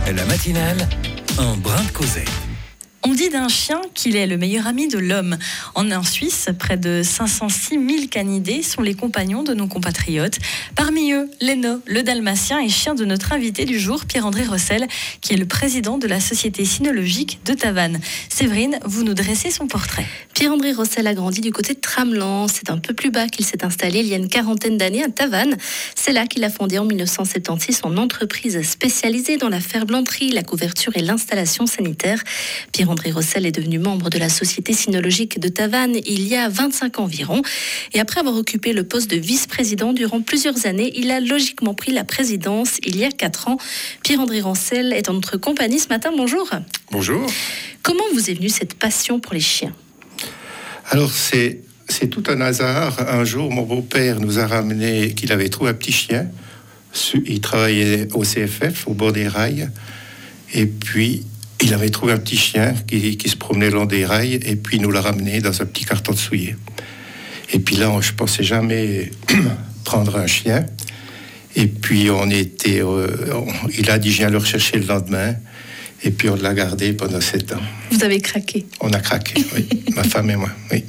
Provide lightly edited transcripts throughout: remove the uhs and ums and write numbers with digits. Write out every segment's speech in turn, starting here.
La matinale, un brin de causette. On dit d'un chien qu'il est le meilleur ami de l'homme. En Suisse, près de 506 000 canidés sont les compagnons de nos compatriotes. Parmi eux, Leno, le dalmatien, est chien de notre invité du jour, Pierre-André Rossel, qui est le président de la Société cynologique de Tavannes. Séverine, vous nous dressez son portrait. Pierre-André Rossel a grandi du côté de Tramelan. C'est un peu plus bas qu'il s'est installé il y a une quarantaine d'années à Tavannes. C'est là qu'il a fondé en 1976 son entreprise spécialisée dans la ferblanterie, la couverture et l'installation sanitaire. Pierre-André Rossel est devenu membre de la Société cynologique de Tavannes il y a 25 ans environ. Et après avoir occupé le poste de vice-président durant plusieurs années, il a logiquement pris la présidence il y a 4 ans. Pierre-André Rossel est en notre compagnie ce matin. Bonjour. Bonjour. Comment vous est venue cette passion pour les chiens ? Alors, c'est tout un hasard. Un jour, mon beau-père nous a ramené qu'il avait trouvé un petit chien. Il travaillait au CFF, au bord des rails. Et puis, il avait trouvé un petit chien qui se promenait le long des rails. Et puis, il nous l'a ramené dans un petit carton de souliers. Et puis là, je ne pensais jamais prendre un chien. Et puis, il a dit, je viens le rechercher le lendemain. Et puis, on l'a gardé pendant 7 ans. Vous avez craqué ? On a craqué, oui. Ma femme et moi, oui.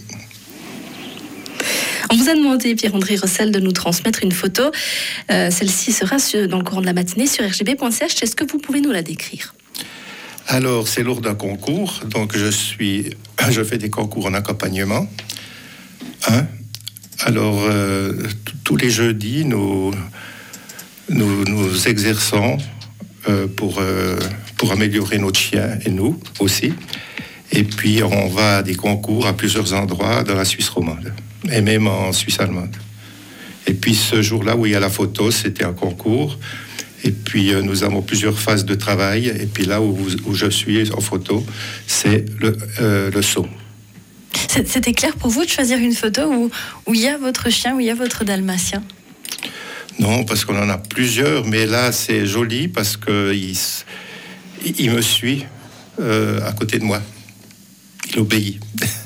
On vous a demandé, Pierre-André Rossel, de nous transmettre une photo. Celle-ci sera dans le courant de la matinée sur rgb.ch. Est-ce que vous pouvez nous la décrire ? Alors, c'est lors d'un concours. Donc, je fais des concours en accompagnement. Alors, tous les jeudis, nous exerçons pour améliorer notre chien et nous aussi. Et puis, on va à des concours à plusieurs endroits dans la Suisse romande et même en Suisse allemande. Et puis, ce jour-là où il y a la photo, c'était un concours. Et puis, nous avons plusieurs phases de travail. Et puis là où je suis en photo, c'est le saut. C'était clair pour vous de choisir une photo où il y a votre chien, où il y a votre dalmatien ? Non, parce qu'on en a plusieurs, mais là, c'est joli parce qu'il me suit à côté de moi. Il obéit.